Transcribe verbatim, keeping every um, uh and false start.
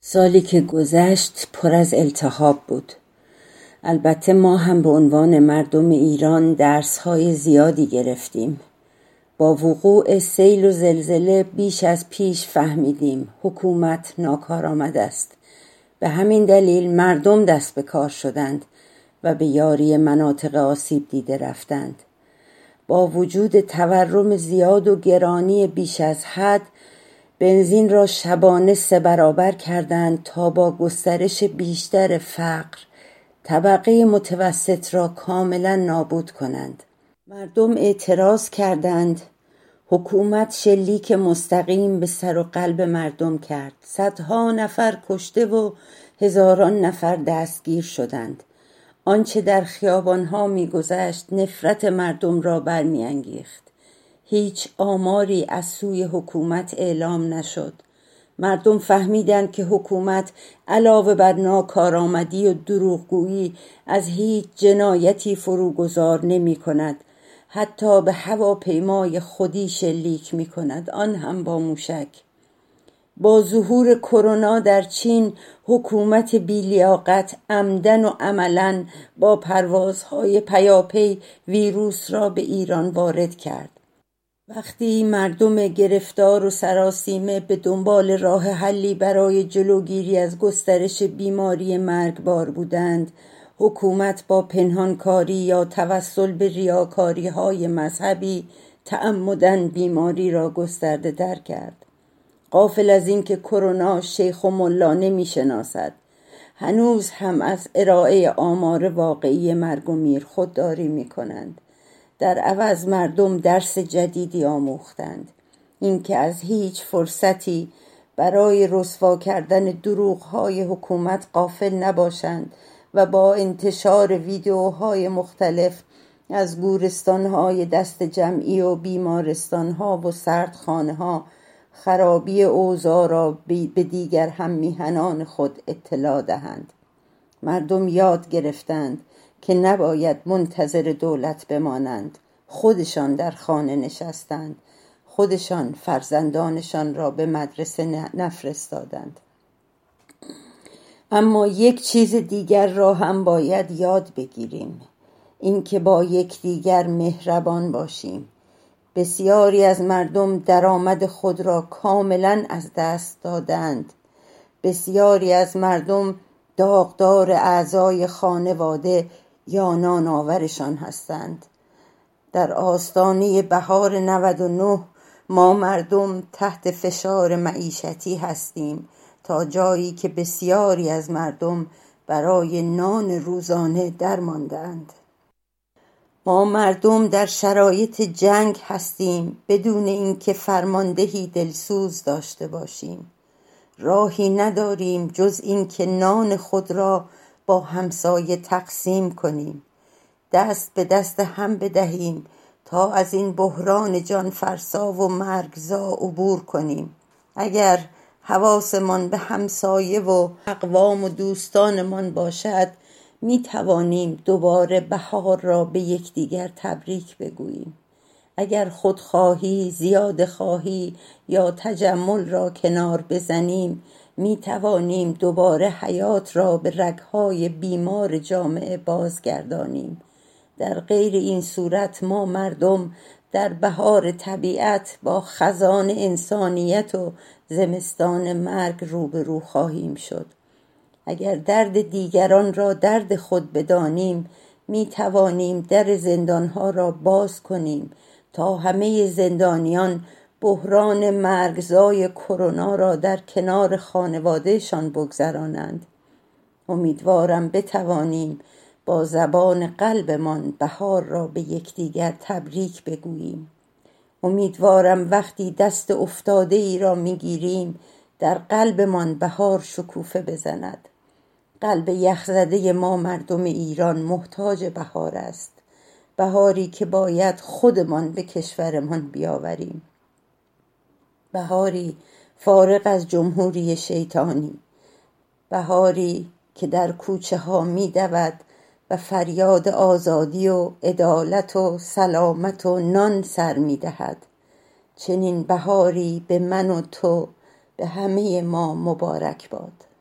سالی که گذشت پر از التهاب بود. البته ما هم به عنوان مردم ایران درس‌های زیادی گرفتیم. با وقوع سیل و زلزله بیش از پیش فهمیدیم حکومت ناکارآمد است. به همین دلیل مردم دست به کار شدند و به یاری مناطق آسیب دیده رفتند. با وجود تورم زیاد و گرانی بیش از حد، بنزین را شبانه سه برابر کردند تا با گسترش بیشتر فقر طبقه متوسط را کاملا نابود کنند. مردم اعتراض کردند. حکومت شلیک مستقیم به سر و قلب مردم کرد. صدها نفر کشته و هزاران نفر دستگیر شدند. آنچه در خیابانها می‌گذشت نفرت مردم را برمی‌انگیخت. هیچ آماری از سوی حکومت اعلام نشد. مردم فهمیدند که حکومت علاوه بر ناکارآمدی و دروغگویی از هیچ جنایتی فروگذار نمی کند. حتی به هواپیمای خودی شلیک می کند، آن هم با موشک. با ظهور کرونا در چین، حکومت بی‌لیاقت عمدن و عملاً با پروازهای پیاپی ویروس را به ایران وارد کرد. وقتی مردم گرفتار و سراسیمه به دنبال راه حلی برای جلوگیری از گسترش بیماری مرگبار بودند، حکومت با پنهانکاری یا توسل به ریاکاری‌های مذهبی تعمداً بیماری را گسترده تر کرد. غافل از این که کرونا شیخ و ملا نمی‌شناسد، هنوز هم از ارائه آمار واقعی مرگ و میر خودداری می‌کنند. در عوض مردم درس جدیدی آموختند، اینکه از هیچ فرصتی برای رسوا کردن دروغ‌های حکومت غافل نباشند و با انتشار ویدیوهای مختلف از گورستان‌های دست جمعی و بیمارستان‌ها و سردخانه‌ها خرابی اوضاع را به دیگر هم میهنان خود اطلاع دهند. مردم یاد گرفتند که نباید منتظر دولت بمانند. خودشان در خانه نشستند. خودشان فرزندانشان را به مدرسه نفرستادند. اما یک چیز دیگر را هم باید یاد بگیریم. اینکه با یکدیگر مهربان باشیم. بسیاری از مردم درآمد خود را کاملا از دست دادند. بسیاری از مردم داغدار اعضای خانواده یا نانآورشان هستند. در آستانه بهار نود و نه ما مردم تحت فشار معیشتی هستیم، تا جایی که بسیاری از مردم برای نان روزانه درماندند. ما مردم در شرایط جنگ هستیم بدون اینکه فرماندهی دلسوز داشته باشیم. راهی نداریم جز این که نان خود را با همسایه تقسیم کنیم. دست به دست هم بدهیم تا از این بحران جان فرسا و مرگزا عبور کنیم. اگر حواسمان به همسایه و اقوام و دوستانمان باشد، می توانیم دوباره بهار را به یکدیگر تبریک بگوییم. اگر خودخواهی، زیاده خواهی یا تجمل را کنار بزنیم، می توانیم دوباره حیات را به رگ‌های بیمار جامعه بازگردانیم. در غیر این صورت ما مردم در بهار طبیعت با خزان انسانیت و زمستان مرگ روبرو خواهیم شد. اگر درد دیگران را درد خود بدانیم، می توانیم در زندانها را باز کنیم تا همه زندانیان بحران مرگزای کرونا را در کنار خانوادهشان بگذرانند. امیدوارم بتوانیم با زبان قلبمان بهار را به یکدیگر تبریک بگوییم. امیدوارم وقتی دست افتاده ای را میگیریم در قلبمان بهار شکوفه بزند. قلب یخزده ما مردم ایران محتاج بهار است. بهاری که باید خودمان به کشورمان بیاوریم. بهاری فارغ از جمهوری شیطانی. بهاری که در کوچه ها می دود و فریاد آزادی و عدالت و سلامت و نان سر می دهد. چنین بهاری به من و تو، به همه ما مبارک باد.